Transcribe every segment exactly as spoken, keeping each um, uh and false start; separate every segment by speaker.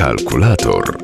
Speaker 1: Kalkulator.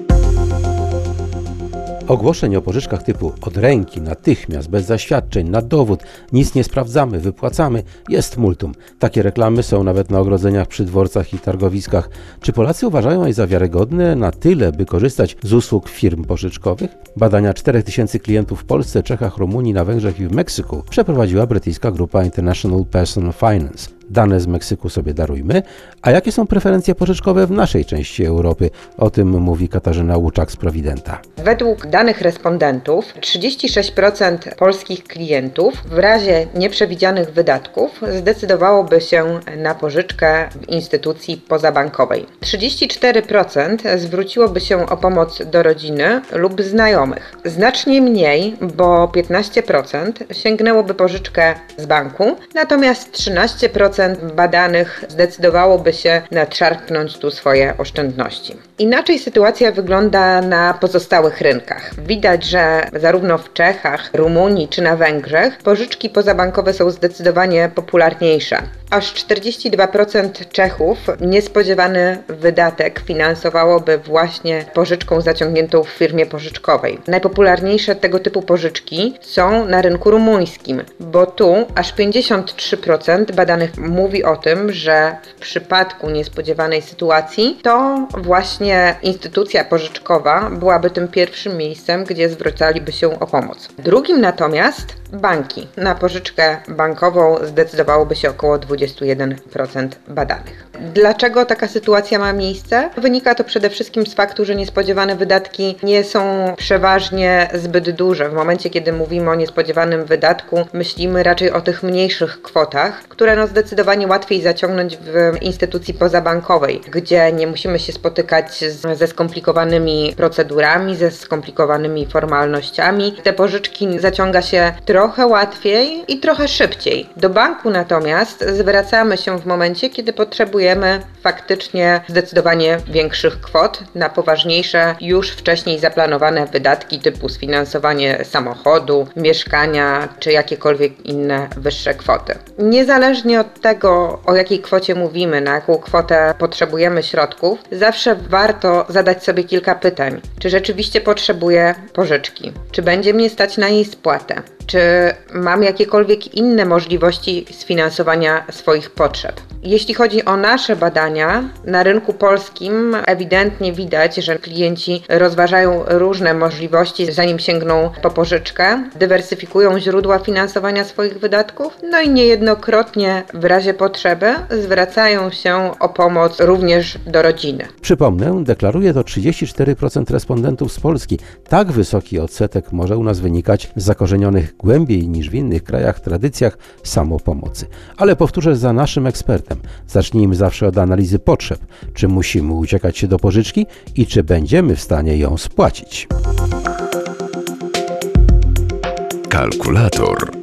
Speaker 2: Ogłoszeń o pożyczkach typu od ręki, natychmiast, bez zaświadczeń, na dowód, nic nie sprawdzamy, wypłacamy, jest multum. Takie reklamy są nawet na ogrodzeniach przy dworcach i targowiskach. Czy Polacy uważają je za wiarygodne na tyle, by korzystać z usług firm pożyczkowych? Badania czterech tysięcy klientów w Polsce, Czechach, Rumunii, na Węgrzech i w Meksyku przeprowadziła brytyjska grupa International Personal Finance. Dane z Meksyku sobie darujmy. A jakie są preferencje pożyczkowe w naszej części Europy? O tym mówi Katarzyna Łuczak z Providenta.
Speaker 3: Według danych respondentów trzydzieści sześć procent polskich klientów w razie nieprzewidzianych wydatków zdecydowałoby się na pożyczkę w instytucji pozabankowej. trzydzieści cztery procent zwróciłoby się o pomoc do rodziny lub znajomych. Znacznie mniej, bo piętnaście procent sięgnęłoby pożyczkę z banku, natomiast trzynaście procent badanych zdecydowałoby się nadszarpnąć tu swoje oszczędności. Inaczej sytuacja wygląda na pozostałych rynkach. Widać, że zarówno w Czechach, Rumunii czy na Węgrzech pożyczki pozabankowe są zdecydowanie popularniejsze. Aż czterdzieści dwa procent Czechów niespodziewany wydatek finansowałoby właśnie pożyczką zaciągniętą w firmie pożyczkowej. Najpopularniejsze tego typu pożyczki są na rynku rumuńskim, bo tu aż pięćdziesiąt trzy procent badanych mówi o tym, że w przypadku niespodziewanej sytuacji to właśnie instytucja pożyczkowa byłaby tym pierwszym miejscem, gdzie zwracaliby się o pomoc. Drugim natomiast banki. Na pożyczkę bankową zdecydowałoby się około dwadzieścia jeden procent badanych. Dlaczego taka sytuacja ma miejsce? Wynika to przede wszystkim z faktu, że niespodziewane wydatki nie są przeważnie zbyt duże. W momencie, kiedy mówimy o niespodziewanym wydatku, myślimy raczej o tych mniejszych kwotach, które no zdecydowanie łatwiej zaciągnąć w instytucji pozabankowej, gdzie nie musimy się spotykać z, ze skomplikowanymi procedurami, ze skomplikowanymi formalnościami. Te pożyczki zaciąga się trochę łatwiej i trochę szybciej. Do banku natomiast zwracamy się w momencie, kiedy potrzebujemy faktycznie zdecydowanie większych kwot na poważniejsze, już wcześniej zaplanowane wydatki typu sfinansowanie samochodu, mieszkania czy jakiekolwiek inne wyższe kwoty. Niezależnie od tego, o jakiej kwocie mówimy, na jaką kwotę potrzebujemy środków, zawsze warto zadać sobie kilka pytań. Czy rzeczywiście potrzebuję pożyczki? Czy będzie mnie stać na jej spłatę? Czy mam jakiekolwiek inne możliwości sfinansowania swoich potrzeb? Jeśli chodzi o nasze badania, na rynku polskim ewidentnie widać, że klienci rozważają różne możliwości, zanim sięgną po pożyczkę, dywersyfikują źródła finansowania swoich wydatków, no i niejednokrotnie w razie potrzeby zwracają się o pomoc również do rodziny.
Speaker 2: Przypomnę, deklaruje to trzydzieści cztery procent respondentów z Polski. Tak wysoki odsetek może u nas wynikać z zakorzenionych głębiej niż w innych krajach tradycjach samopomocy. Ale powtórzę za naszym ekspertem. Zacznijmy zawsze od analizy potrzeb. Czy musimy uciekać się do pożyczki i czy będziemy w stanie ją spłacić?
Speaker 1: Kalkulator.